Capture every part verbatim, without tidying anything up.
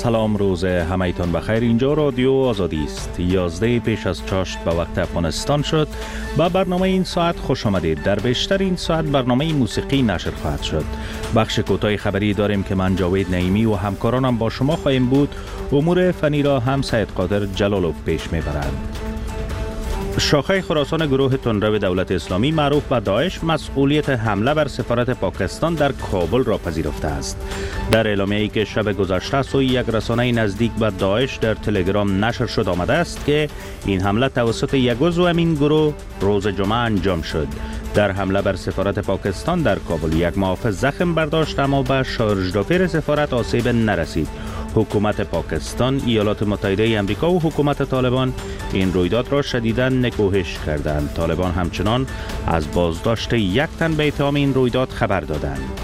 سلام، روز همایتان بخیر. اینجا رادیو آزادی است. یازده پیش از چاشت به وقت افغانستان شد. با برنامه این ساعت خوش آمدید. در بیشتر این ساعت برنامه موسیقی نشر خواهد شد. بخش کوتاه خبری داریم که من جاوید نعیمی و همکارانم با شما خواهیم بود. امور فنی را هم سید قادر جلالوف پیش میبرند. شاخه خراسان گروه تندرو دولت اسلامی معروف به داعش مسئولیت حمله بر سفارت پاکستان در کابل را پذیرفته است. در اعلامیه‌ای که شب گذشته سوی یک رسانه نزدیک به داعش در تلگرام نشر شد آمده است که این حمله توسط یک عضو این گروه روز جمعه انجام شد. در حمله بر سفارت پاکستان در کابل یک محافظ زخم برداشت، اما به شارژدافیر سفارت آسیب نرسید. حکومت پاکستان، ایالات متحده آمریکا و حکومت طالبان این رویداد را شدیداً نکوهش کردند. طالبان همچنان از بازداشت یک تن به اتهام این رویداد خبر دادند.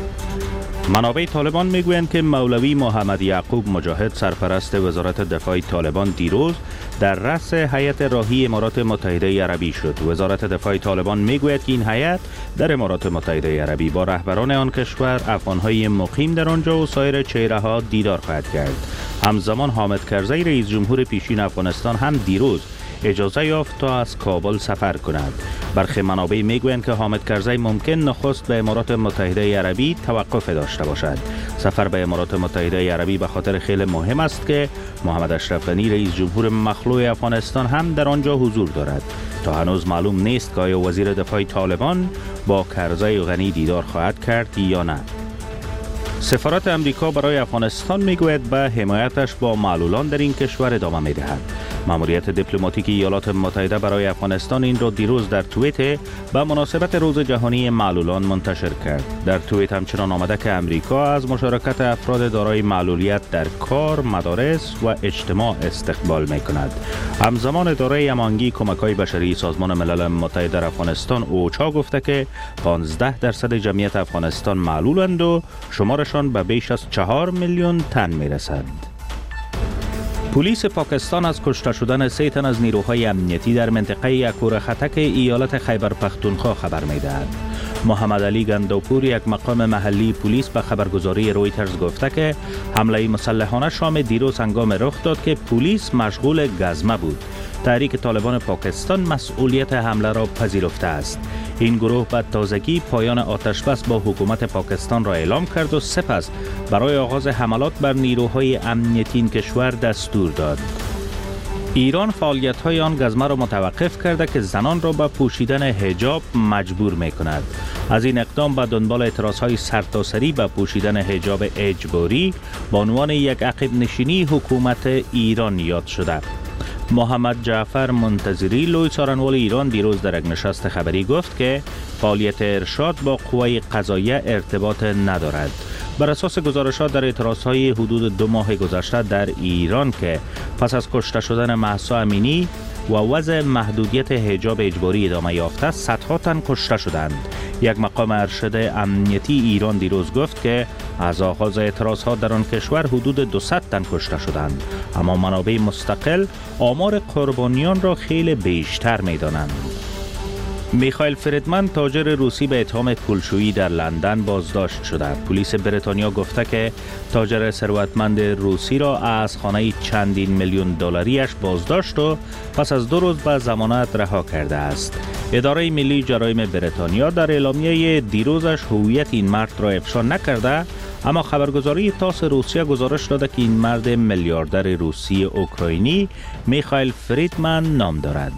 منابع طالبان میگویند که مولوی محمد یعقوب مجاهد، سرپرست وزارت دفاع طالبان، دیروز در رأس هیئت راهی امارات متحده عربی شد. وزارت دفاع طالبان میگوید که این هیئت در امارات متحده عربی با رهبران آن کشور، افغانهای مقیم در آنجا و سایر چهره‌ها دیدار خواهد کرد. همزمان حامد کرزی، رئیس جمهور پیشین افغانستان، هم دیروز اجازه یافت تا از کابل سفر کند. برخی منابع میگویند که حامد کرزی ممکن نخست به امارات متحده عربی توقف داشته باشد. سفر به امارات متحده عربی به خاطر خیلی مهم است که محمد اشرف غنی، رئیس جمهور مخلوع افغانستان، هم در آنجا حضور دارد. تا هنوز معلوم نیست که آیا وزیر دفاع طالبان با کرزی و غنی دیدار خواهد کرد یا نه. سفارت امریکا برای افغانستان میگوید به حمایتش با معلولان در این کشور ادامه میدهد. ماموریت دیپلماتیک ایالات متحده برای افغانستان این را دیروز در توییت به مناسبت روز جهانی معلولان منتشر کرد. در توییت همچنان آمده که امریکا از مشارکت افراد دارای معلولیت در کار، مدارس و اجتماع استقبال میکند. همزمان اداره امانگی کمک‌های بشری سازمان ملل متحد در افغانستان اوچا گفته که پانزده درصد جمعیت افغانستان معلولند و شمارشان به بیش از چهار میلیون تن میرسد. پلیس پاکستان از کشته شدن سه تن از نیروهای امنیتی در منطقه یکور خطک ایالت خیبر پختونخوا خبر می‌دهد. محمد علی گنداپور، یک مقام محلی پلیس، به خبرگزاری رویترز گفته که حمله مسلحانه شام دیروز هنگام رخ داد که پلیس مشغول گزمه بود. تحریک طالبان پاکستان مسئولیت حمله را پذیرفته است. این گروه به تازگی پایان آتشبس با حکومت پاکستان را اعلام کرد و سپس برای آغاز حملات بر نیروهای امنیتی این کشور دستور داد. ایران فعالیت‌های آن گزمه را متوقف کرده که زنان را به پوشیدن حجاب مجبور می‌کند. از این اقدام به دنبال اعتراض‌های سرتاسری به پوشیدن حجاب اجباری به عنوان یک عقب نشینی حکومت ایران یاد شده. محمد جعفر منتظری، لوی څارنوال ایران، دیروز در یک نشست خبری گفت که فعالیت ارشاد با قوای قضاییه ارتباط ندارد. بر اساس گزارشات در اعتراضهای حدود دو ماه گذشته در ایران که پس از کشته شدن مهسا امینی و وضع محدودیت حجاب اجباری ادامه یافته، صدها تن کشته شدند. یک مقام ارشد امنیتی ایران دیروز گفت که از آغاز اعتراضات در آن کشور حدود دویست تن کشته شدند، اما منابع مستقل آمار قربانیان را خیلی بیشتر می‌دانند. میخائیل فریدمن، تاجر روسی، به اتهام پولشویی در لندن بازداشت شده. پلیس بریتانیا گفته که تاجر ثروتمند روسی را از خانه چندین میلیون دلاریش بازداشت و پس از دو روز به ضمانت رها کرده است. اداره ملی جرایم بریتانیا در اعلامیه دیروزش هویت این مرد را افشا نکرده، اما خبرگزاری تاس روسیه گزارش داده که این مرد میلیاردر روسی اوکراینی میخائیل فریدمن نام دارد.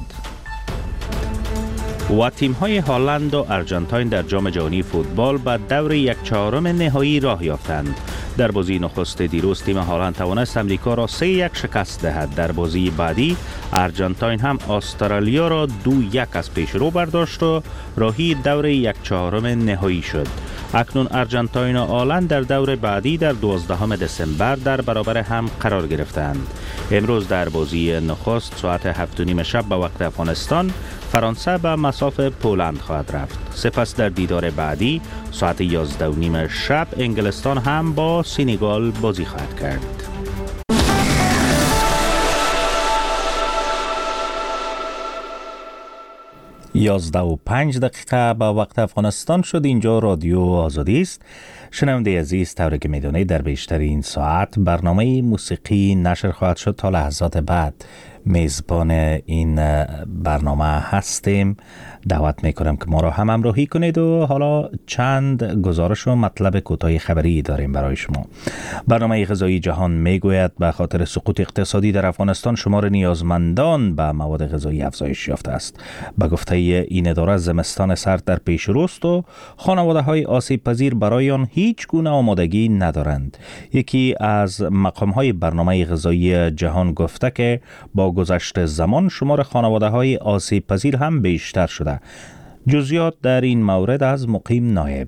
و تیم‌های هلند و آرژانتین در جام جهانی فوتبال به دور یک چهارم نهایی راه یافتند. در بازی نخست دیروز تیم هلند توانست امریکا را سه یک شکست دهد. در بازی بعدی آرژانتین هم استرالیا را دو یک از پیش رو برداشت و راهی دور یک چهارم نهایی شد. اکنون آرژانتین و هلند در دور بعدی در دوازدهم دسامبر در برابر هم قرار گرفتند. امروز در بازی نخست ساعت هفت و نیم شب به وقت افغانستان فرانسه به مصاف پولند خواهد رفت. سپس در دیدار بعدی ساعت یازده و نیم شب انگلستان هم با سنگال بازی خواهد کرد. یازده و پنج دقیقه به وقت افغانستان شد. اینجا رادیو آزادی است. شنونده عزیز، طوری که میدونید در بیشتر این ساعت برنامه موسیقی نشر خواهد شد. تا لحظات بعد میزبان این برنامه هستیم. دعوت میکنم که ما را هم همراهی کنید و حالا چند گزارش و مطلب کوتاه خبری داریم برای شما. برنامه غذایی جهان میگوید به خاطر سقوط اقتصادی در افغانستان شمار نیازمندان به مواد غذایی افزایش یافته است. به گفته این اداره زمستان سرد در پیش روست و خانواده های آسیب پذیر برای آن هیچ گونه آمادگی ندارند. یکی از مقام های برنامه غذایی جهان گفته که با گذشت زمان شمار خانواده های آسیب پذیر هم بیشتر شده. جزئیات در این مورد از مقیم نایب.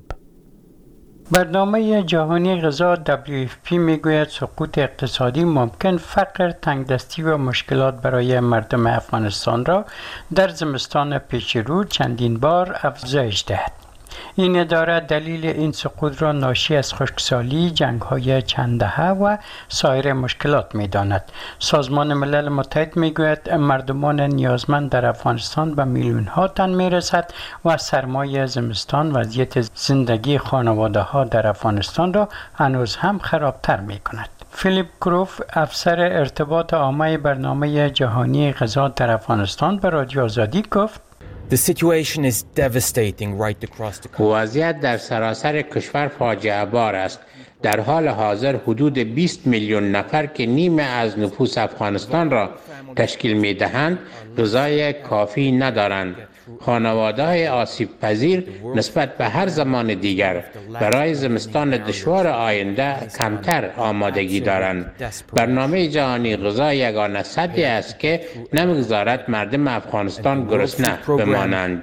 برنامه جهانی غذا دبلیو اف پی میگوید سقوط اقتصادی ممکن فقر، تنگدستی و مشکلات برای مردم افغانستان را در زمستان پیش رو چندین بار افزایش دهد. این اداره دلیل این سقوط را ناشی از خشکسالی، جنگ‌های چند دهه و سایر مشکلات می‌داند. سازمان ملل متحد می‌گوید مردمان نیازمند در افغانستان به میلیون‌ها تن می‌رسد و سرمای زمستان وضعیت زندگی خانواده‌ها در افغانستان را هنوز هم خرابتر می‌کند. فیلیپ کروف، افسر ارتباط عامه برنامه جهانی غذا در افغانستان، به رادیو آزادی گفت: The situation is devastating right across the country. وضعیت در سراسر کشور فاجعه بار است. در حال حاضر حدود بیست میلیون نفر که نیمه از نفوس افغانستان را تشکیل می دهند غذای کافی ندارند. خانواده‌های آسیب پذیر نسبت به هر زمان دیگر برای زمستان دشوار آینده کمتر آمادگی دارند. برنامه جهانی غذا یگانه سدی است که نمیگذارد مردم افغانستان گرسنه بمانند.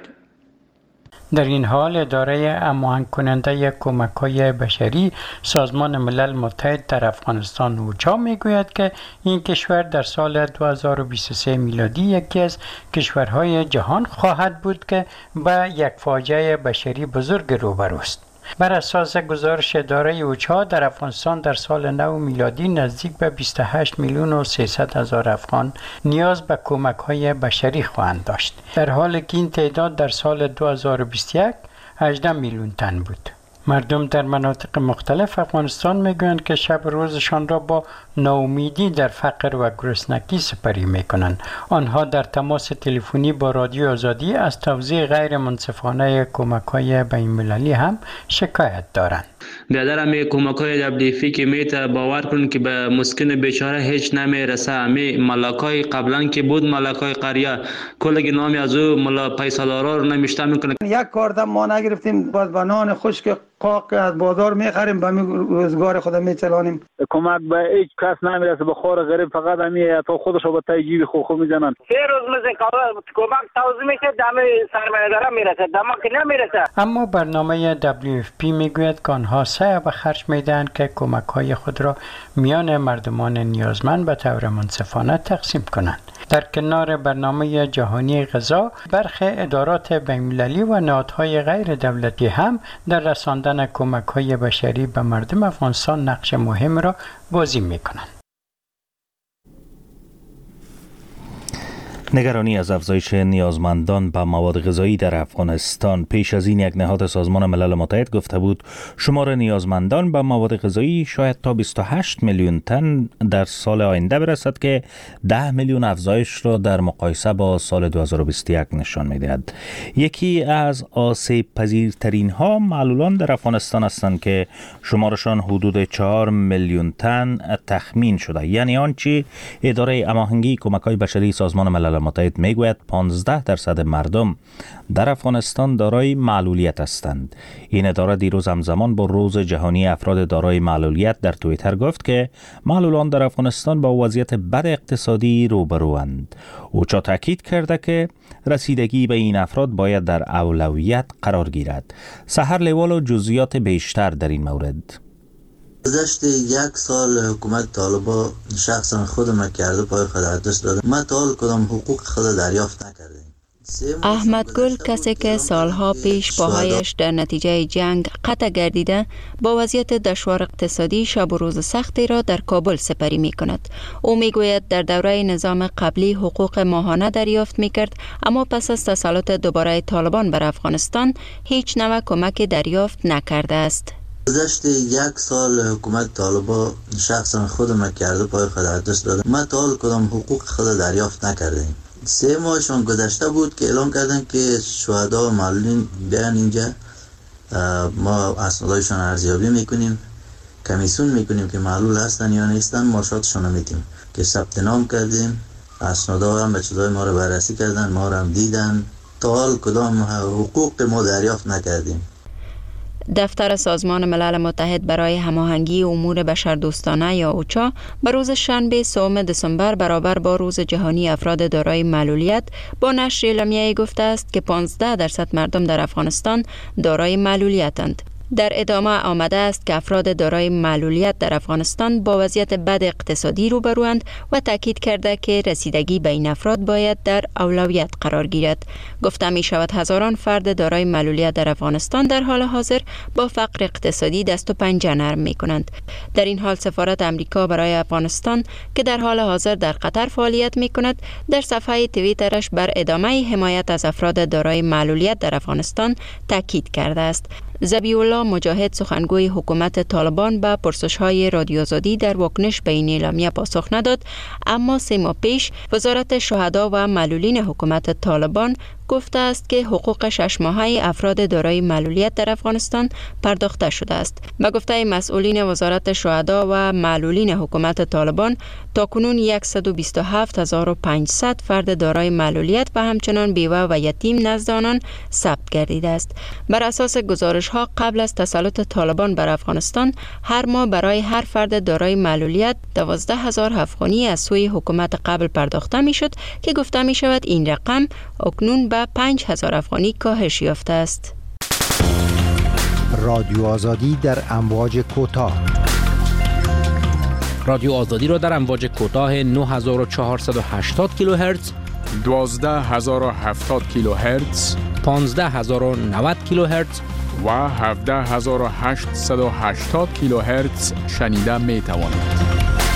در این حال اداره هماهنگ کننده کمک‌های بشری سازمان ملل متحد در افغانستان اوچا میگوید که این کشور در سال دو هزار و بیست و سه میلادی یکی از کشورهای جهان خواهد بود که به یک فاجعه بشری بزرگ روبروست. بر اساس گزارش اداره اوچا در افغانستان در سال نو میلادی نزدیک به بیست و هشت میلیون و سیصد هزار افغان نیاز به کمک‌های بشری خواهند داشت، در حالی که این تعداد در سال دو هزار و بیست و یک هجده میلیون تن بود. مردم در مناطق مختلف افغانستان میگویند که شب روزشان را با ناامیدی در فقر و گرسنگی سپری میکنند. آنها در تماس تلفنی با رادیو آزادی از توزیع غیر منصفانه کمک‌های بین‌المللی هم شکایت دارند. بیادر همی کمک‌های دبلیو اف پی که میته باور کنید که به مسکن بیچاره هیچ نمیرسه. همی ملاکای قبلا که بود ملاکای قریه کلگی نامی از او ملا پیسادارا رو نمیشته میکنه. یک کاردم ما نگرفتیم، باز بنان خشک قاق از بازار میخریم به روزگار خود میچلانیم. کمک به هیچ کس نمیرسه، به خور غریب فقط همی تا خودشو به تای جیب خو خو میزنن. سه روز مثل کمک توزیع میشه دم سرمایه‌دارا میرسه، دم که نمیرسه. اما برنامه دبلیو اف پی میگوید که آنها سعی به خرج میدهند که کمک‌های خود را میان مردمان نیازمند به طور منصفانه تقسیم کنند. در کنار برنامه جهانی غذا، برخی ادارات بین‌المللی و نهادهای غیر دولتی هم در رساندن کمک‌های بشری به مردم افغانستان نقش مهم را بازی می‌کنند. نگرانی از افزایش نیازمندان به مواد غذایی در افغانستان. پیش از این یک نهاد سازمان ملل متحد گفته بود شمار نیازمندان به مواد غذایی شاید تا بیست و هشت میلیون تن در سال آینده برسد که ده میلیون افزایش را در مقایسه با سال دو هزار و بیست و یک نشان می‌دهد. یکی از آسیب پذیرترین ها معلولان در افغانستان هستند که شمارشان حدود چهار میلیون تن تخمین شده. یعنی آنچه اداره هماهنگی کمک‌های بشری سازمان ملل متحد میگوید پانزده درصد مردم در افغانستان دارای معلولیت هستند. این اداره دیروز همزمان با روز جهانی افراد دارای معلولیت در توییتر گفت که معلولان در افغانستان با وضعیت بد اقتصادی روبروند. اوچا تاکید کرده که رسیدگی به این افراد باید در اولویت قرار گیرد. سحر لیوال و جزئیات بیشتر در این مورد. گذشته یک سال حکومت طالبا شخصا خودم کرده پای خود ارزش داده. ما تا حال کدام حقوق خود دریافت نکردیم. احمد گل کسی که سالها پیش پاهایش در نتیجه جنگ قطع گردیده با وضعیت دشوار اقتصادی شب و روز سختی را در کابل سپری می کند. او می گوید در دوره نظام قبلی حقوق ماهانه دریافت می کرد، اما پس از تسلط دوباره طالبان بر افغانستان هیچ نوع کمک دریافت نکرده است. گذشته یک سال حکومت طالبان شخصا خودم کرده پای خود ارزش داده، ما تا حال کدام حقوق خود دریافت نکردیم. سه ماهشون گذشته بود که اعلام کردن که شهدا و معلولین بیان اینجا، ما اسنادشون ارزیابی میکنیم، کمیسیون میکنیم که معلول هستن یا نیستن، ماشاتشون میدیم که ثبت نام کردیم. اسنادا هم چیزای ما رو بررسی کردن، ما رو هم دیدن. تا حال کدام حقوق ما دریافت نکردیم. دفتر سازمان ملل متحد برای هماهنگی امور بشردوستانه یا اوچا به روز شنبه سوم دسامبر برابر با روز جهانی افراد دارای معلولیت با نشر اعلامیه‌ای گفته است که پانزده درصد مردم در افغانستان دارای معلولیتند. در ادامه آمده است که افراد دارای معلولیت در افغانستان با وضعیت بد اقتصادی روبروند و تاکید کرده که رسیدگی به این افراد باید در اولویت قرار گیرد. گفته می شود هزاران فرد دارای معلولیت در افغانستان در حال حاضر با فقر اقتصادی دست و پنجه نرم می کنند. در این حال سفارت امریکا برای افغانستان که در حال حاضر در قطر فعالیت می کند، در صفحه توییترش بر ادامه حمایت از افراد دارای معلولیت در افغانستان تاکید کرده است. ذبیح الله مجاهد سخنگوی حکومت طالبان به پرسش‌های رادیو آزادی در واکنش به این اعلامیه پاسخ نداد، اما سه ماه پیش وزارت شهدا و معلولین حکومت طالبان گفته است که حقوق شش ماهه افراد دارای معلولیت در افغانستان پرداخته شده است. به گفته مسئولین وزارت شهدا و معلولین حکومت طالبان، تاکنون صد و بیست و هفت هزار و پانصد فرد دارای معلولیت و همچنان بیوه و یتیم نزد آنان ثبت گردیده است. بر اساس گزارش ها قبل از تسلط طالبان بر افغانستان هر ماه برای هر فرد دارای معلولیت دوازده هزار افغانی از سوی حکومت قبل پرداخته می شد که گفته می شود این رقم اکنون به پنج هزار افغانی کاهش یافته است. رادیو آزادی در امواج کوتاه. رادیو آزادی را در امواج کوتاه نه هزار و چهارصد و هشتاد کیلوهرتز، دوازده هزار و هفتاد کیلوهرتز، پانزده هزار و نود کیلوهرتز و هفده هزار و هشتصد و هشتاد کیلوهرتز شنیده می توانید.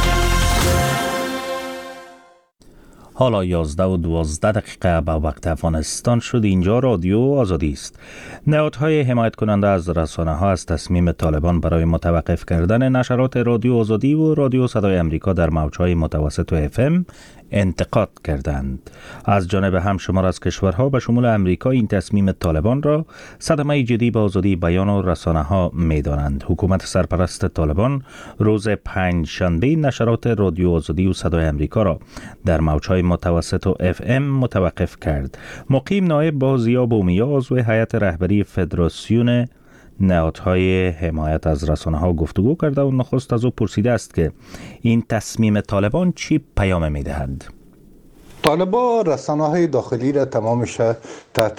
حالا یازده و دوازده دقیقه به وقت افغانستان شد. اینجا رادیو آزادی است. نهادهای حمایت کننده از رسانه ها از تصمیم طالبان برای متوقف کردن نشرات رادیو آزادی و رادیو صدای امریکا در موجهای متوسط و اف ام انتقاد کردند. از جانب همشمار از کشورها به شمول امریکا این تصمیم طالبان را صدمه جدی به آزادی بیان و رسانه ها می دانند. حکومت سرپرست طالبان روز پنج شنبه نشرات رادیو آزادی و صدای امریکا را در موجهای متوسط و اف ام متوقف کرد. مقیم نایب با ضیا بومیا عضو هیئت رهبری فدراسیون نهادهای حمایت از رسانه ها گفتگو کرده و نخست از او پرسیده است که این تصمیم طالبان چی پیام می دهد؟ طالبان رسانه های داخلی را تمامش تحت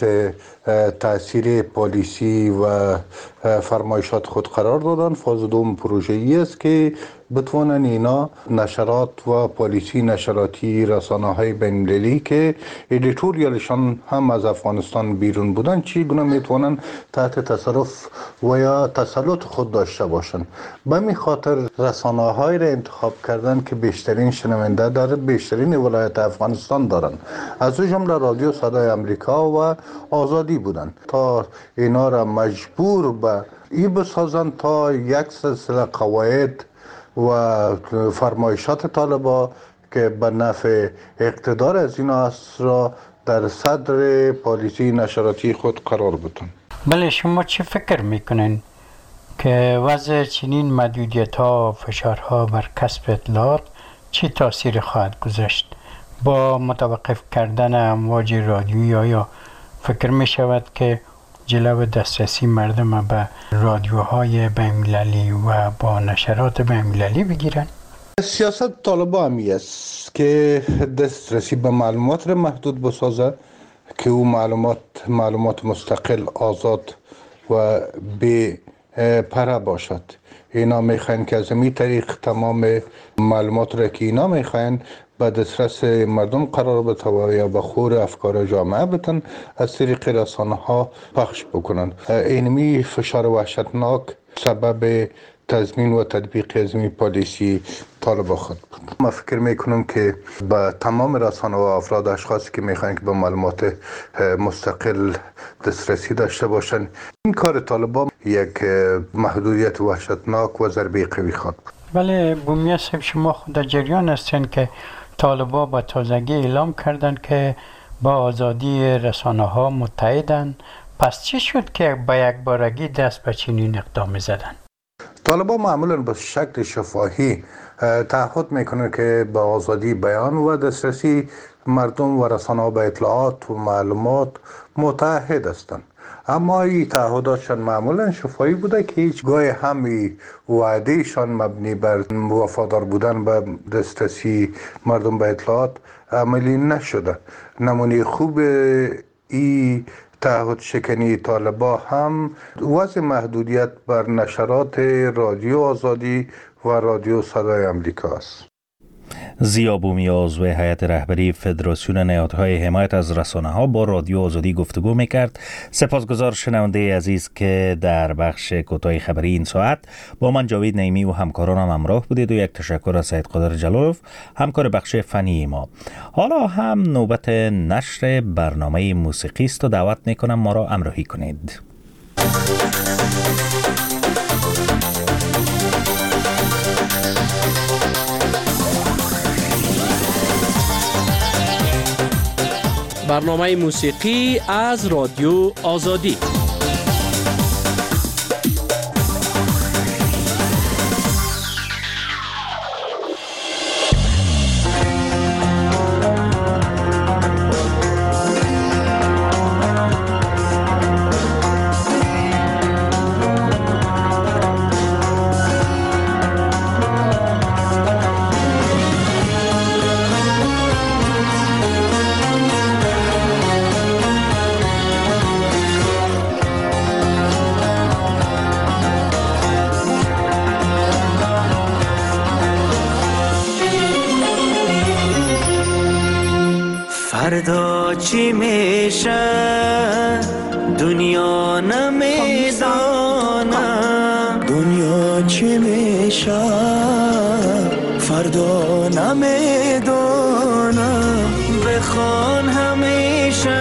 تاثیر پالیسی و فرمایشات خود قرار دادن. فاز دوم پروژه‌ای است که بتوانن اینا نشرات و پالیسی نشراتی رسانه های بین‌المللی که ادیتوریالشان هم از افغانستان بیرون بودن چگونه میتوانن تحت تصرف و یا تسلط خود داشته باشن. به همین خاطر رسانه های را انتخاب کردن که بیشترین شنونده داره، بیشترین ولایت افغانستان دارن، از او جمله رادیو صدای امریکا و آزادی بودن تا اینا را مجبور به ای بسازن تا یک سلسله قواعد و فرمایشات طالبان که به نفع اقتدار از این است را در صدر پالیسی نشراتی خود قرار بدن. بله، شما چه فکر میکنین که وضع چنین محدودیت ها و فشارها بر کسب اطلاعات چه تاثیر خواهد گذاشت؟ با متوقف کردن امواج رادیویی آیا فکر می شود که جلو دسترسی مردم به رادیوهای بین‌المللی و با نشرات بین‌المللی بگیرن؟ سیاست طالبان همی است که دسترسی به معلومات را محدود بسازه که او معلومات معلومات مستقل، آزاد و بی پره باشد. اینا میخواین که از این طریق تمام معلومات را که اینا میخواین به دسترس مردم قرار بده یا به خور افکار جامعه بتن از طریق رسانه ها پخش بکنن. اینمی فشار وحشتناک سبب تضمین و تطبیق ازمی پالیسی طالبان خود بود. ما فکر میکنم که با تمام رسانه و افراد اشخاصی که میخواین که به معلومات مستقل دسترسی داشته باشند، این کار طالبان یک محدودیت وحشتناک و ضربه قوی خواهد بود. ولی بومیه صاحب، شما خود در جریان هستین که طالبان با تازگی اعلام کردن که با آزادی رسانه ها متحدن. پس چی شد که با یک بارگی دست به چنین اقدام زدن؟ طالبان معمولا به شکل شفاهی تعهد میکنه که با آزادی بیان و دسترسی مردم و رسانه ها به اطلاعات و معلومات متحد هستند. اما این تعهداتشان معمولا شفاهی بوده که هیچ گاه همی وعدهشان مبنی بر وفادار بودن به دسترسی مردم به اطلاعات عملی نشده. نمونه خوب این تعهد شکنی طالبان هم وضع محدودیت بر نشرات رادیو آزادی و رادیو صدای امریکا است. ضیا بومی، عضو هیئت رهبری فدراسیون نهادهای حمایت از رسانه ها، با رادیو آزادی گفتگو میکرد. سپاسگزار شنونده عزیز که در بخش کوتاه خبری این ساعت با من جاوید نعیمی و همکارانم همراه بودید و یک تشکر از سید قادر جلالوف، همکار بخش فنی ما. حالا هم نوبت نشر برنامه موسیقی است و دعوت میکنم ما را همراهی کنید. برنامه موسیقی از رادیو آزادی. فردا چی میشه دنیا نمیدانم، دنیا چی میشه فردا نمیدانم. بخوان همیشه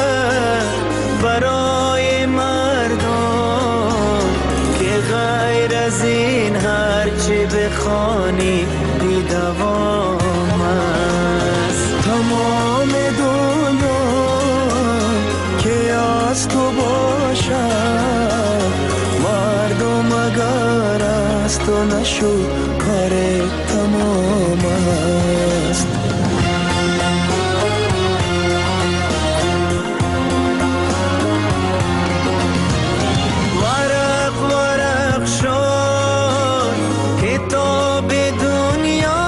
برای مردم که غیر از این هرچی بخوانی بی دوام است. تمام دنیا که از تو باشد، مردم اگر از تو نشد کار تمام است. ورق ورق شد کتاب دنیا،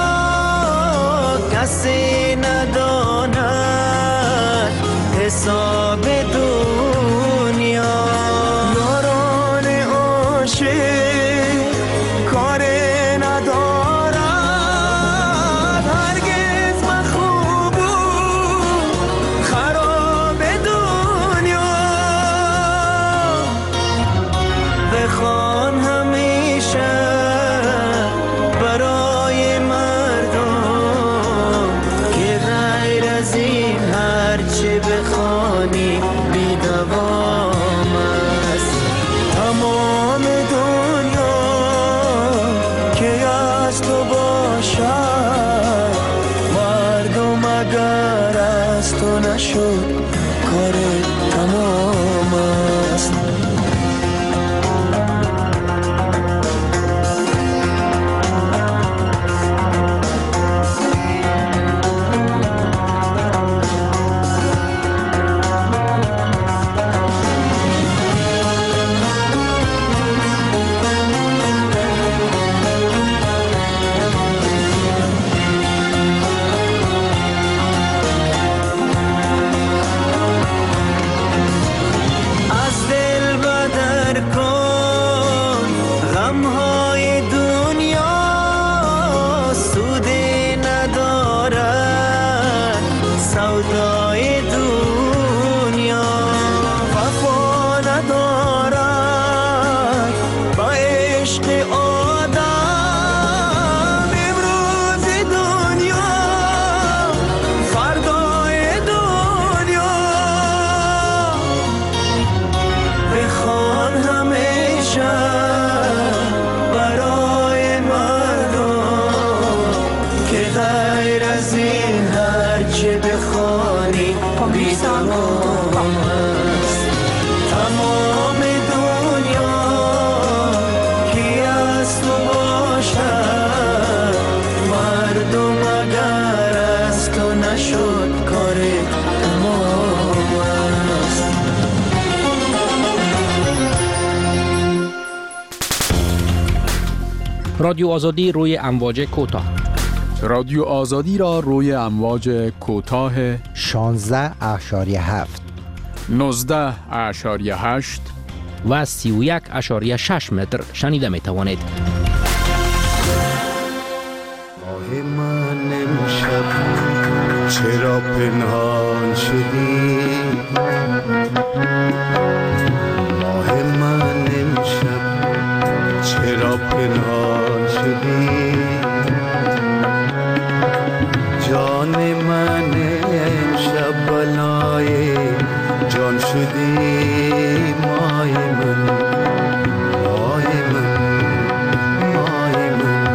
کسی نداند حساب دنیا. یاران عاشق کار ندارد، رادیو آزادی روی امواج کوتاه. رادیو آزادی را روی امواج کوتاه شانزده اشاری هفت، نوزده اشاری هشت و سی و یک اشاری شش متر شنیده می توانید. ماه من امشب چرا پنهان شدی؟ ماه من امشب چرا پنهان شدی؟ جان من امشب بلای جان شدی. ماه من ماه من ماه من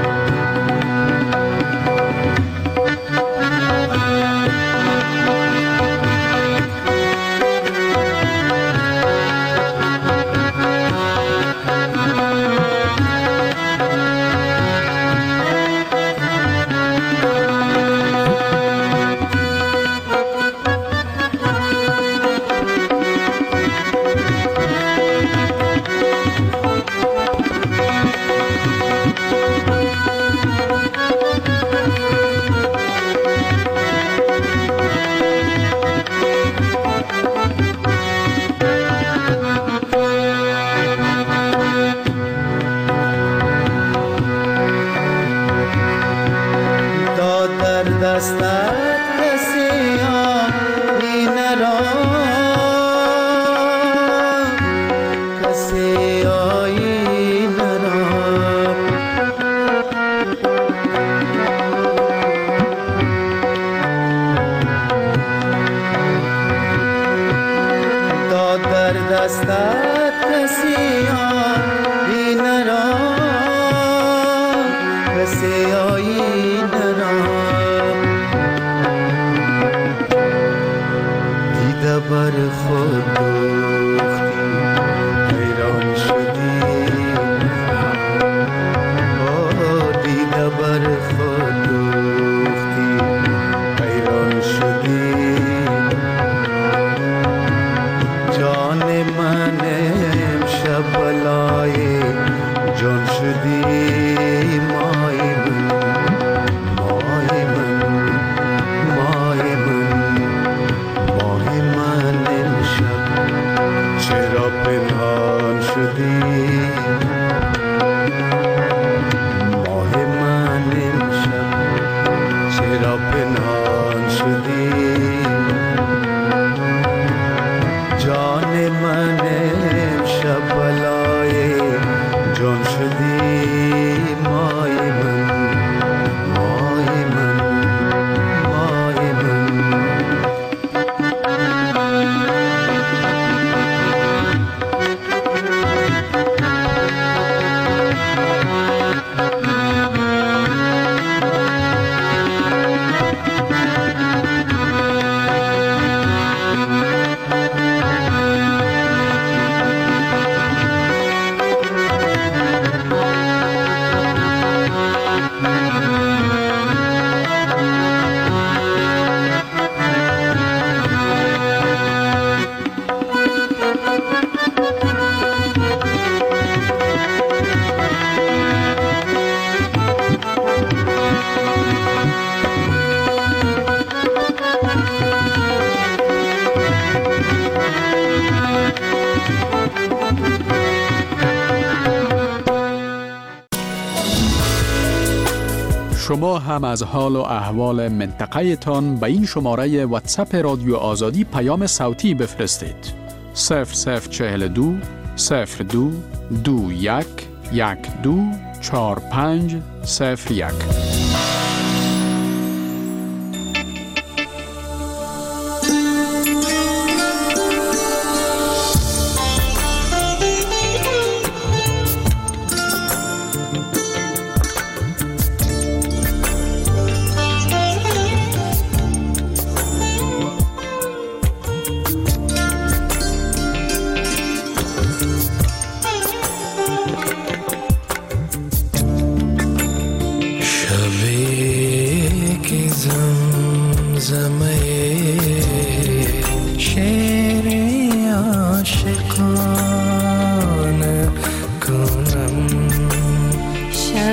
شما هم از حال و احوال منطقه تان به این شماره واتساپ رادیو آزادی پیام صوتی بفرستید. صفر صفر چهل و دو صفر دو دو یک یک دو چهار پنج صفر یک. شب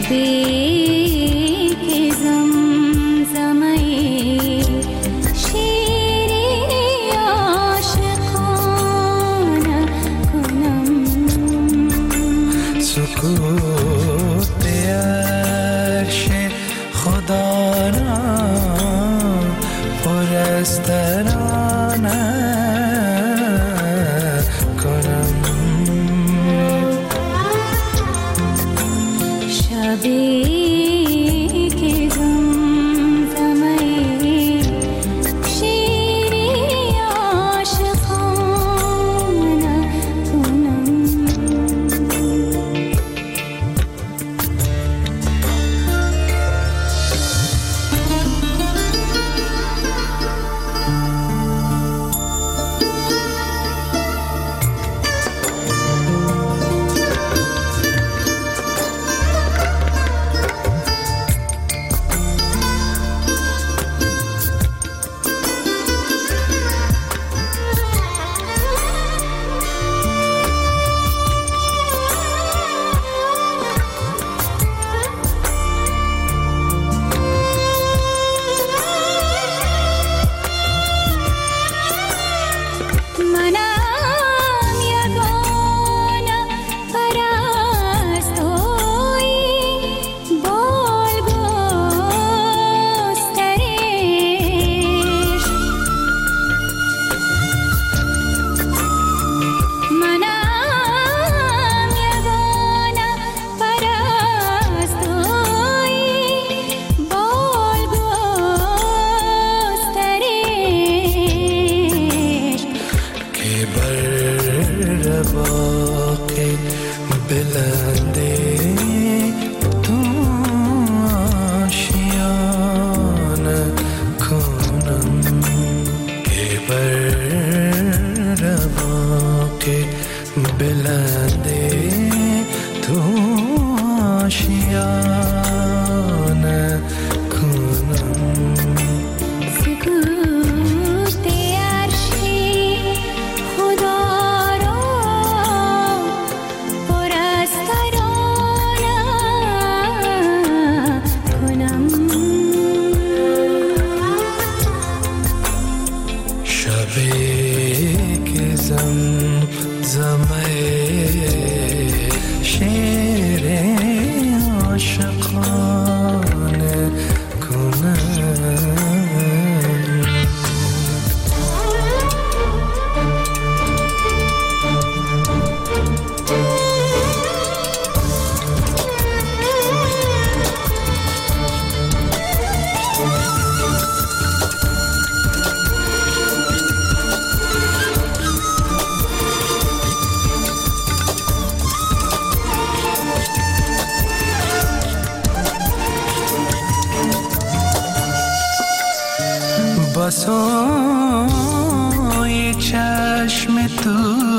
بسوی چشم تو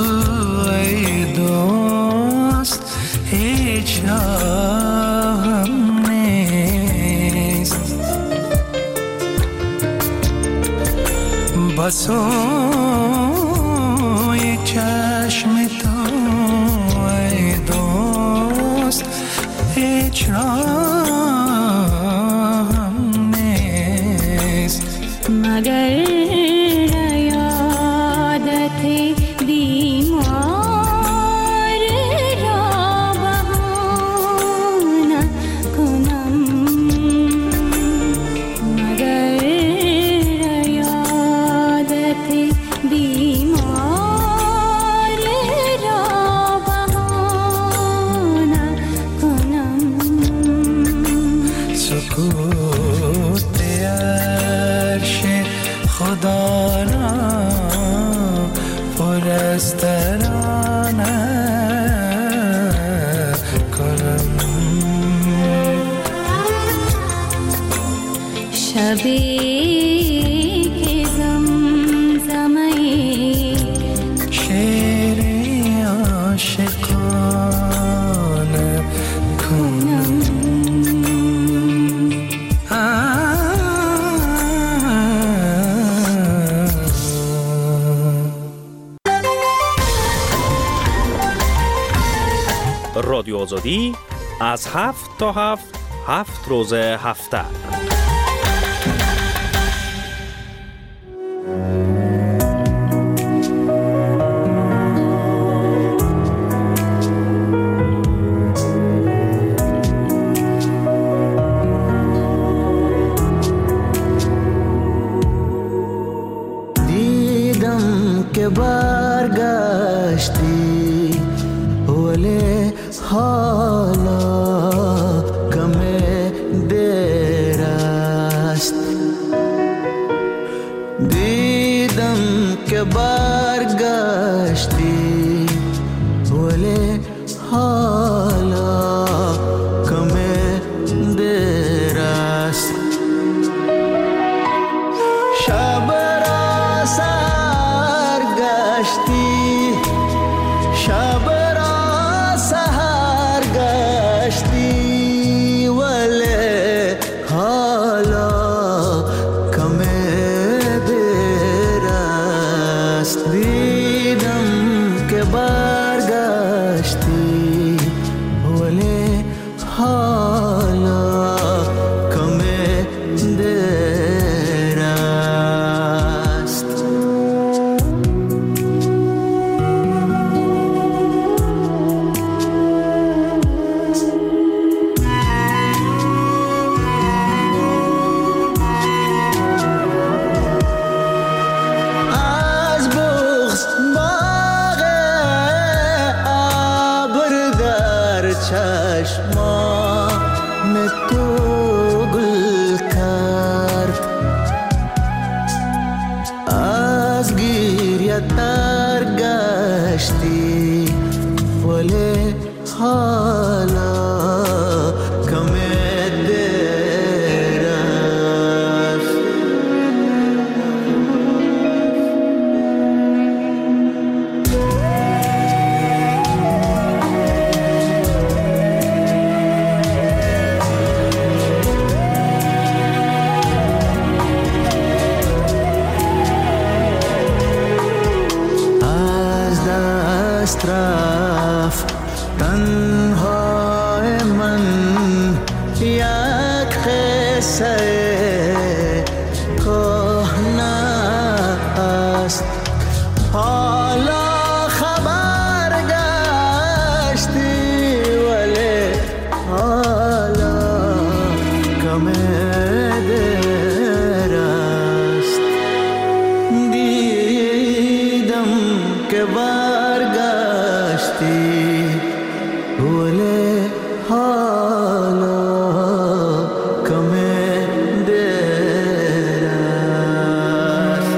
ای دوست هیچ راهم نیست بسوی چشم تو ای دوست هیچ راهم نیست مگر یادت بیمار را بهانه کنم مگر یادت بیمار را بهانه کنم سکوت عرش خدا را پر از ترانه کنم شبی که زمزمه شعر عاشقانه کنم رادیو آزادی از هفت تا هفت، هفت روز هفته. دیدم که برگشتی ولی حالا کم دیر است. دیدم که برگشتی ولی حالا کم دیر است. شب را سحر گشتی، شب را سحر گشتی ولی حالا کم دیر است. دیدم که برگشتی ولی حالا کم دیر است. از بغض باغ ابر در چشمان تو گل کرد. از گریه تر گشتی ولی حالا کم دیر است. از دست رفت تنهای من یک قصه کهنه است. حالا خبر گشتی ولی حالا کم دیر است. دیدم که برگشتی ولی حالا کم دیر است.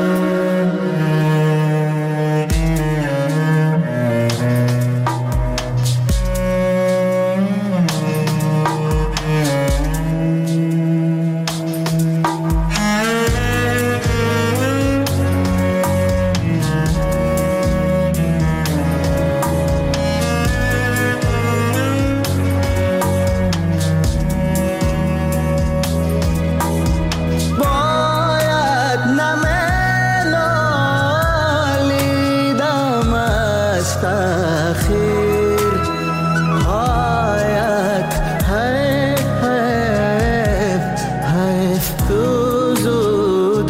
باید نمی‌نالیدم از تأخیر. حیف حیف حیف حیف تو زود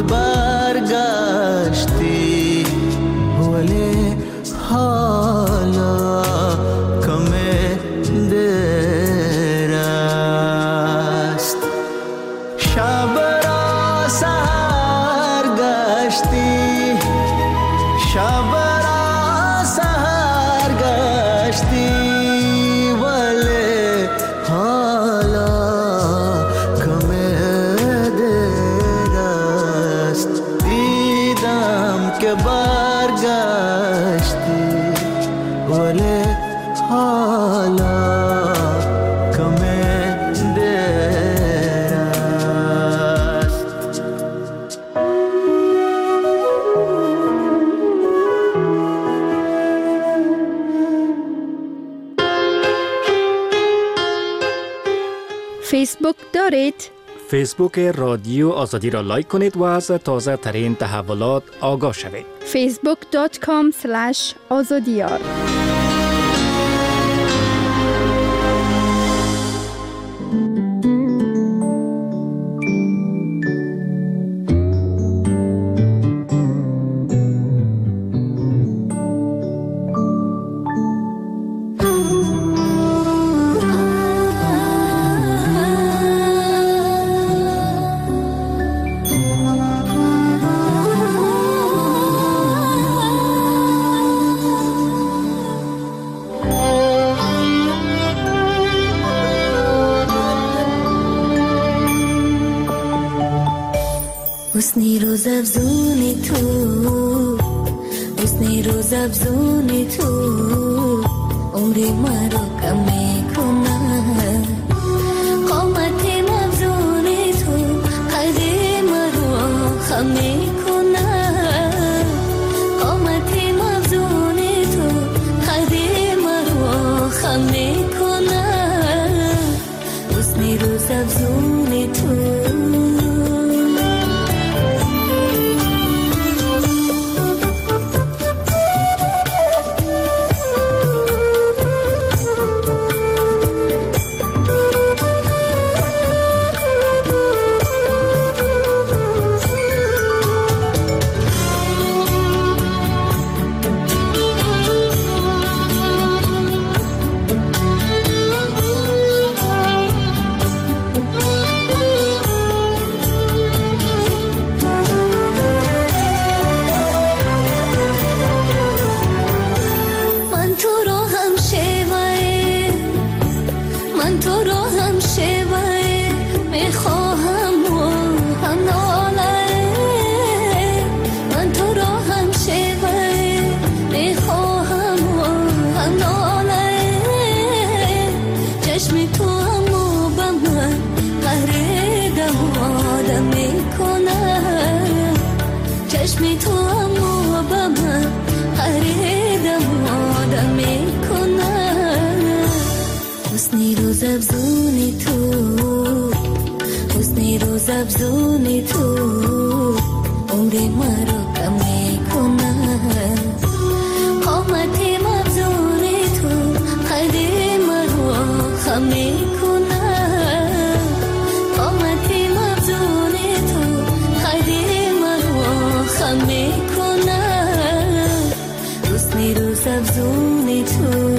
برگشتی ولی حالا کم دیر است. شب را سحر گشتی، شب را سحر گشتی ولی حالا کم دیر است. دیدم که برگشتی ولی حالا کم دیر است. فیسبوک دارید؟ فیسبوک رادیو آزادی را لایک کنید و از تازه ترین تحولات آگاه شوید. فیسبوک دات کام اسلش آزادیار. حسنی روز افزونی تو، حسنی روز افزونی تو، عمری مرا کم میکنه. قامت افزونی تو قدی مرا خم میکنه. قامت افزونی تو قدی مرا خم میکنه. حسنی روز افزونی تو. افزونی تو عمری مرا کم میکنه. قامت افزونی تو قدی مرا خم میکنه. قامت افزونی تو قدی مرا خم میکنه. حسنی روز افزونی تو.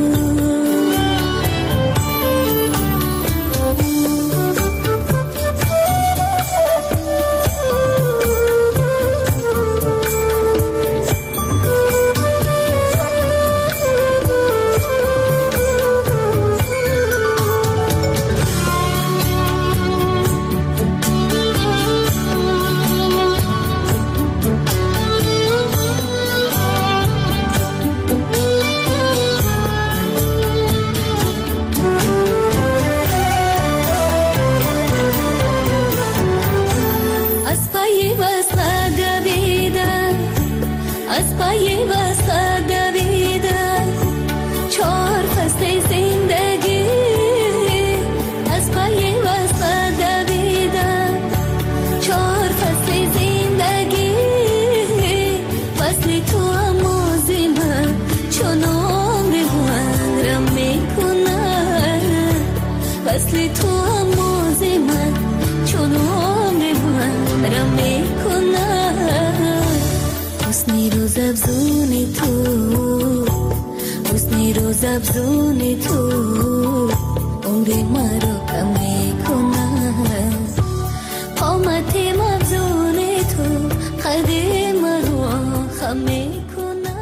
وصل تو موزی من چون عمر من رم میکنه. حسنی روز افزونی تو، حسنی روز افزونی تو عمر مرا کم میکنه. قامت افزونی تو قدی مرا خم میکنه.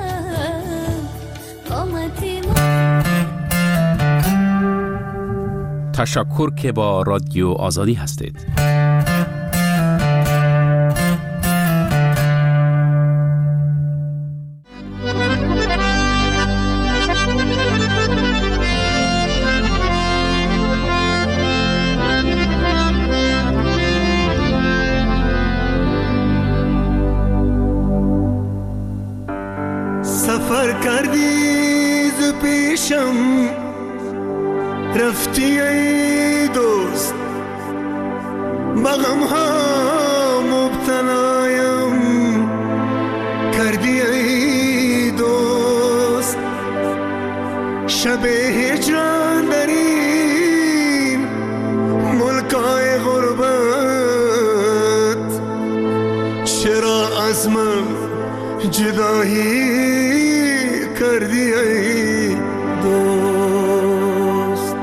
قامت تشکر که با رادیو آزادی هستید. سفر کردی ز پیشم رفتی ای دوست، بغم ها مبتلایم کردی ای دوست. شب هجران در این ملکای غربت چرا از من جدایی کردی ای دوست.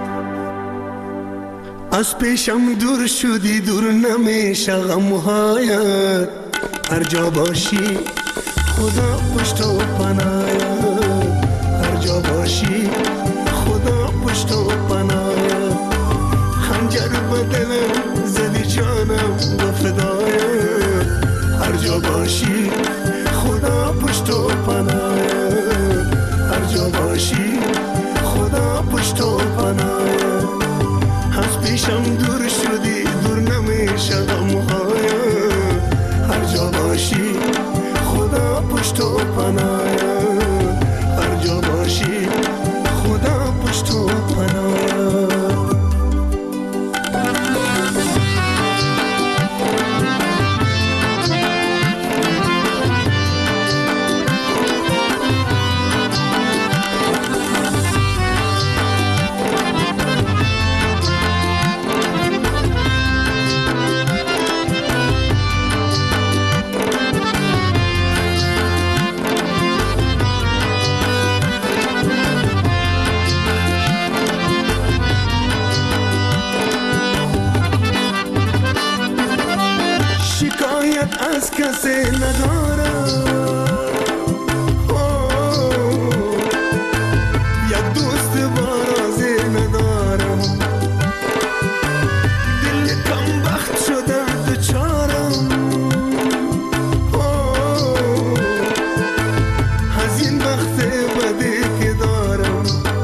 از پیشم دور شدی، دور نمیشه غمهایت. هر جا باشی خدا پشت و پناهت. هر جا باشی خدا پشت و پناهت. خنجر به دلم زدی جانم و فدایت. باشی خدا پشت و پناه از پیشم دور شدی دور نمیشه غمهای هر جا باشی خدا پشت و پناه هر جا باشی خدا پشت و پناه از کسی ندارم یک دوست بارازی ندارم دل کم بخت شده دچارم از این بخت بدی که دارم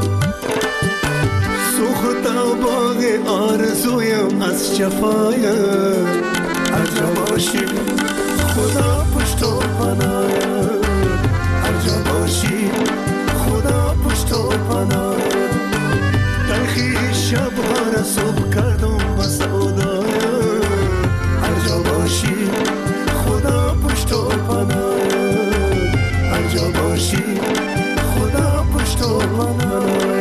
سوخت باغ آرزویم از شفایم هر جا باشی خدا پشت و پناه هر جا باشی خدا پشت و پناه تلخی شبها را صبح کردم با سودای هر جا باشی خدا پشت و پناه هر جا باشی خدا پشت و پناه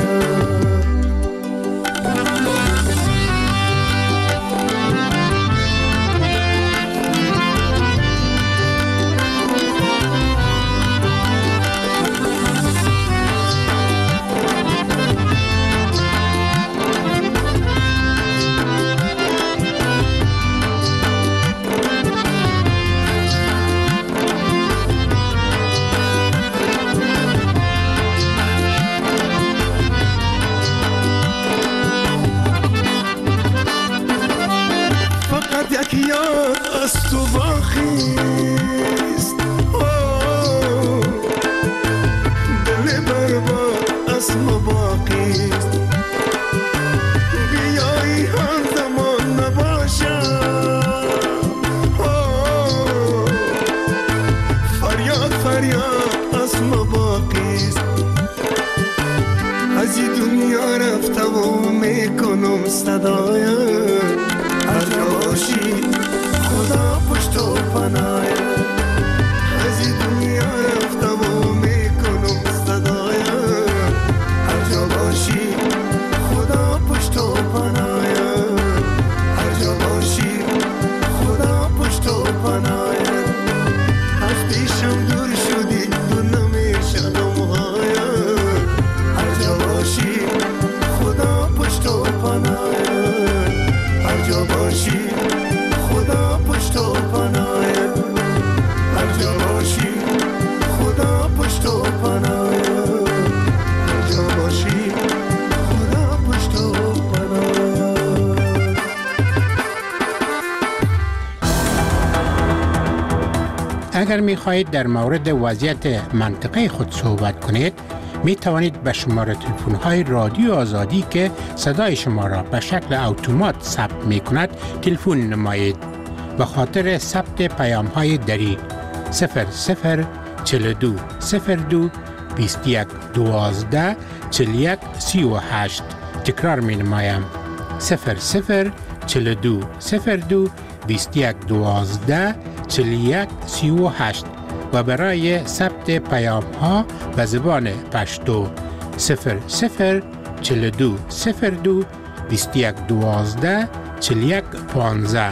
اگر می خواهید در مورد وضعیت منطقه خود صحبت کنید می توانید به شماره تلفن های رادیو آزادی که صدای شما را به شکل اتومات ثبت می کند تلفن نمایید. به خاطر ثبت پیام های دری صفر صفر چهل و دو صفر دو بیست و یک دوازده چهل و یک سی و هشت تکرار می نمایم صفر صفر چهل و دو صفر دو بیست و یک دوازده چهل و یک سی و هشت و برای ثبت پیام ها به زبان پشتو صفر صفر چهل و دو صفر دو بیست و یک دوازده چهل و یک پانزده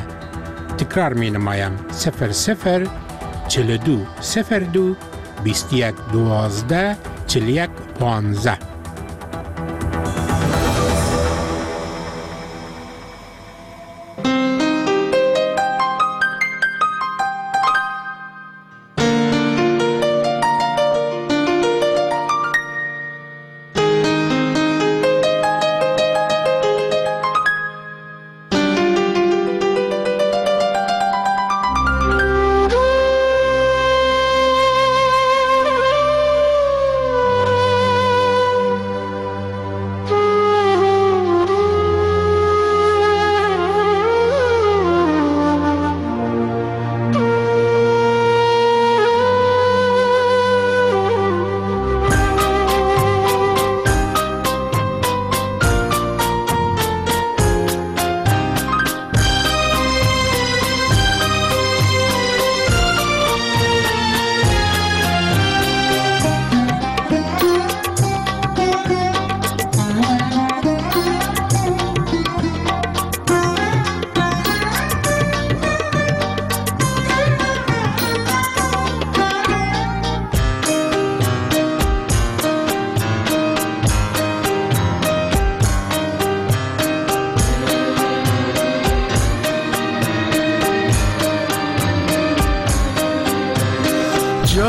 تکرار می نمایم صفر صفر چهل و دو صفر دو بیست و یک دوازده چهل و یک پانزده.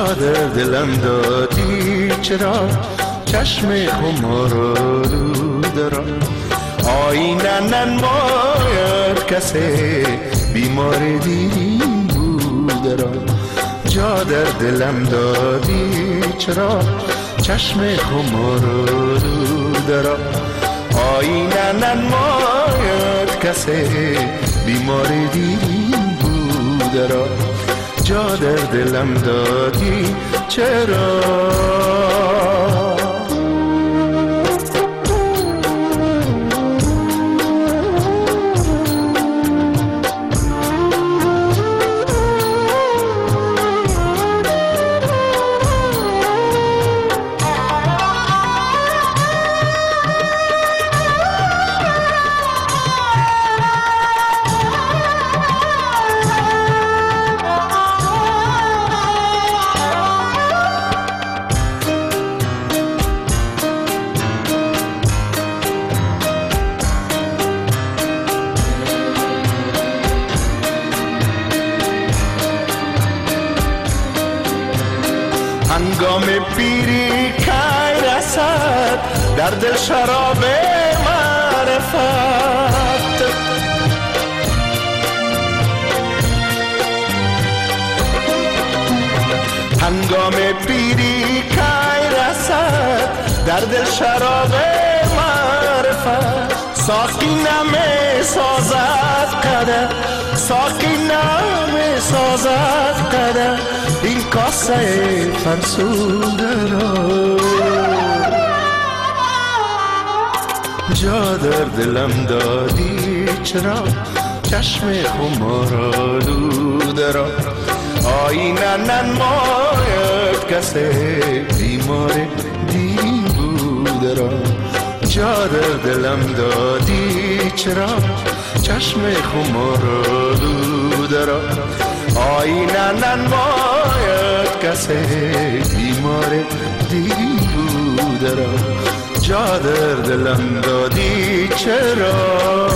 جا در دلم دادی چرا چشم خمارالود را آینه ننماید کسی بیمار دیرین بود را جا در دلم دادی چرا چشم خمارالود را آینه ننماید کسی بیمار دیرین بود را جا در دلم دادی چرا هنگام پیری کی رسد در دل شراب معرفت هنگام پیری کی رسد در دل شراب معرفت ساقی نمی سازد قدر ساقی نمی سازد قدر این کاسه فرسوده را جا در دلم دادی چرا چشم خمارالود را آینه ننماید کسی بیمار دیرین بود را جا در دلم دادی چرا چشم خمارالود را آینه ننماید کسی بیمار دیرین بود را جا در دلم دادی چرا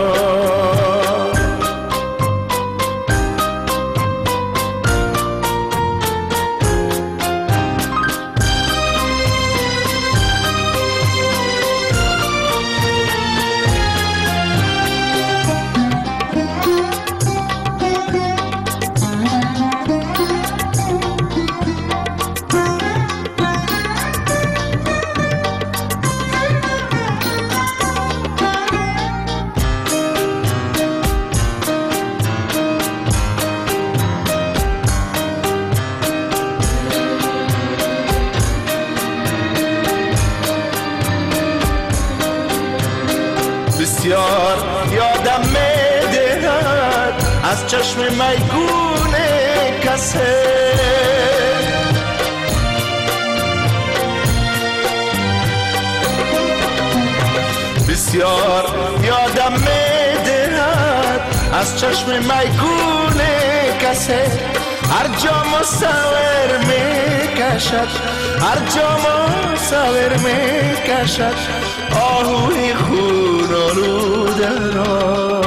بسیار یادم میدهد از چشم میگون کسی بسیار یادم میدهد از چشم میگون کسی هر جا مصور میکشد هر جا مصور میکشد آهوی خون آلوده را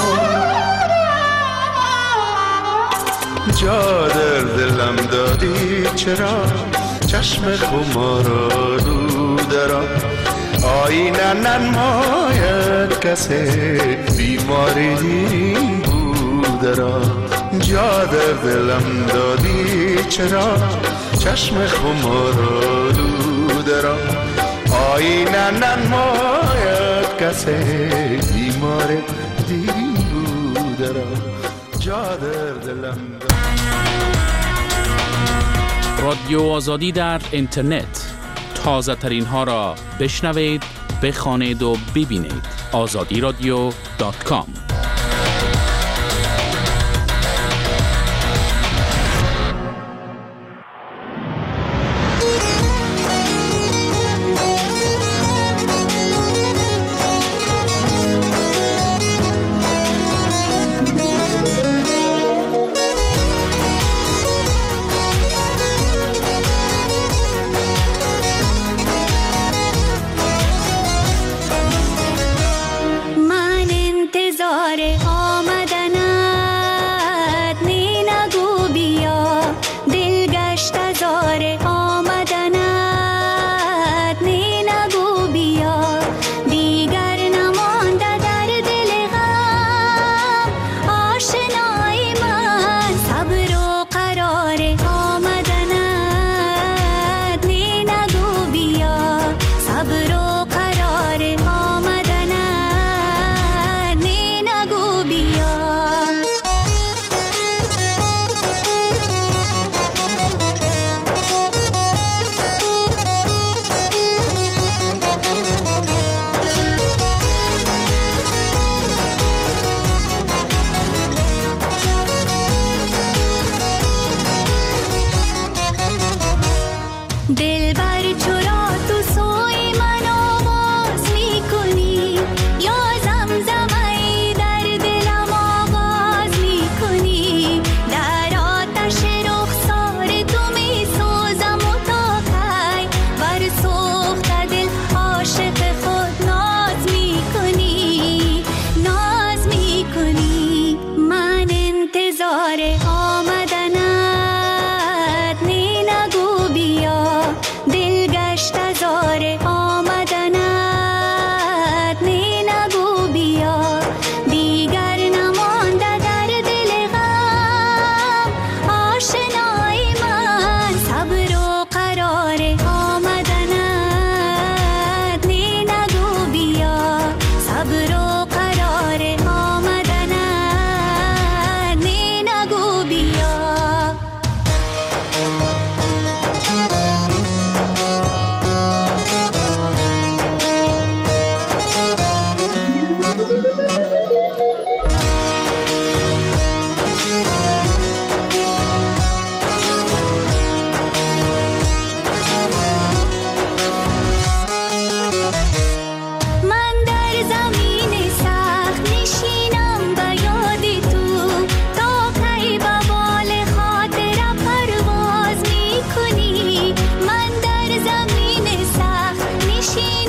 جا در دلم دادی چرا چشم خمار آلوده را آینه ننماید کسی بیماری دیرین بوده را جا در دلم دادی چرا چشم خمار آلوده را آینه ننماید کسی بیمار دیرین بوده را جا در دلم دادی. رادیو آزادی در اینترنت تازه ترین ها را بشنوید، بخوانید و ببینید. آزادی رادیو دات کام. من انتظار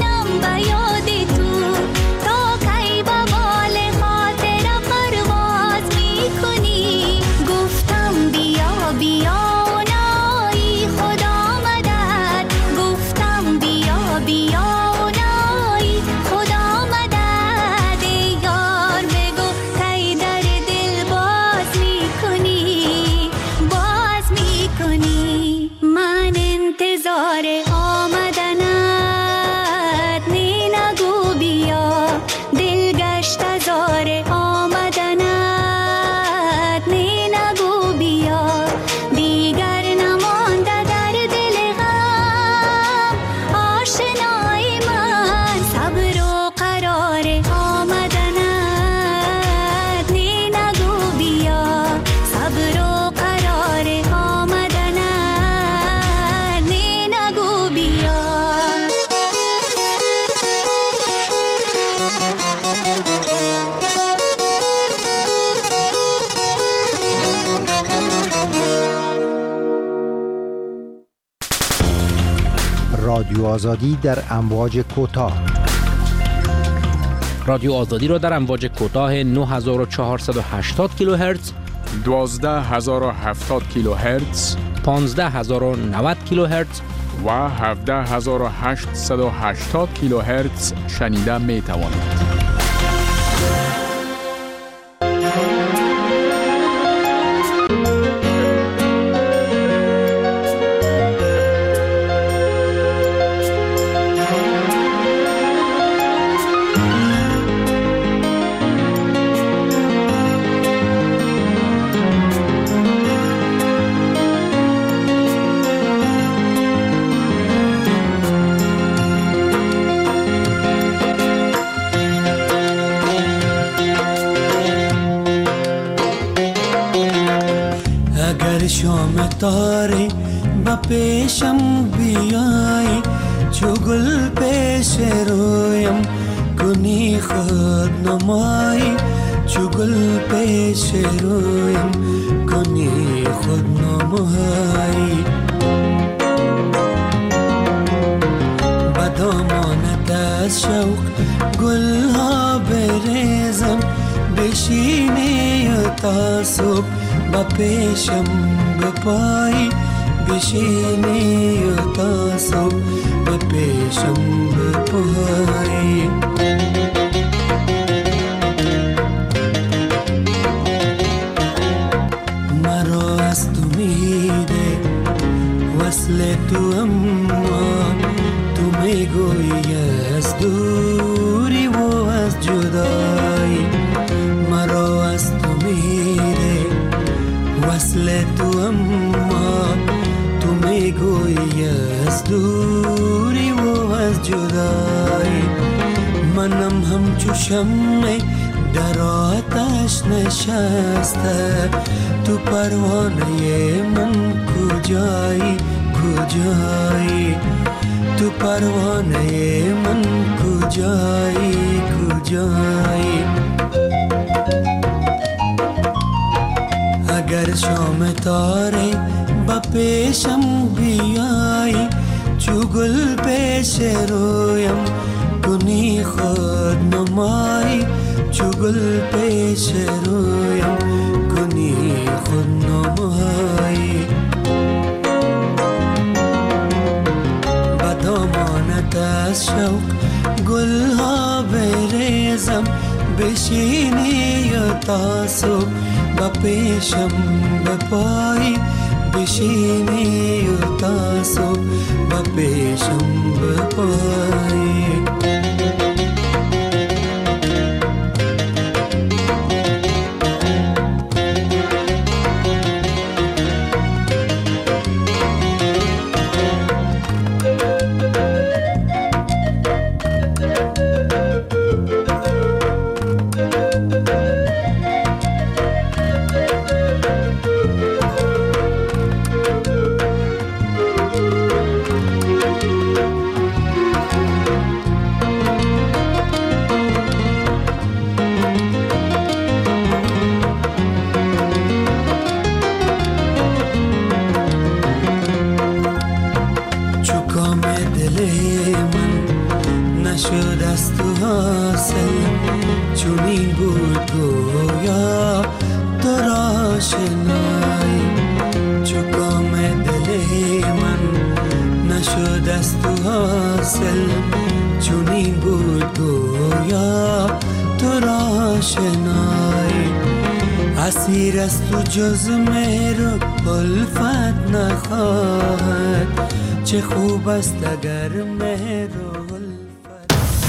رادیو آزادی در امواج کوتاه. رادیو آزادی را در امواج کوتاه نه هزار و چهارصد و هشتاد کیلوهرتز، دوازده هزار و هفتاد کیلوهرتز، پانزده هزار و نود کیلوهرتز و هفده هزار و هشتصد و هشتاد کیلوهرتز شنیده می توانید. شام تاری با پیشم بیایی، چو گل پیش رویم کنی خود نمایی، چو گل پیش رویم کنی خود نمایی. با دامانت از شوق گل ها بریزم، بشینی تا صبح با پیشم بپایی، بشینی تا صبح با پیشم بپایی. مرا از تو میده وصل تو، اما تو میگویی از دوری و از جدایی. مرا از تو میده وصل تو، اما تو میگویی از دوری و از جدایی. منم همچو شمع در آتش نشسته، تو پروانه من کجایی کجایی، تو پروانه من کجایی کجایی. اگر شام تاره با پیشم بیایی، چو گل پیش رویم کنی خود نمایی، چو گل پیش رویم کنی خود نمایی. با دامانت از شوق گل ها بریزم، بشینی تا صبح با پیشم بپایی، بشینی تا صبح با پیشم بپایی. نشد از تو حاصل چون این بود گویا تو را شنای چو کام دل من نشد از تو حاصل چون این بود گویا تو را شنای اسیر از تو جز مهر و الفت نخواهد چه خوب است اگر مهر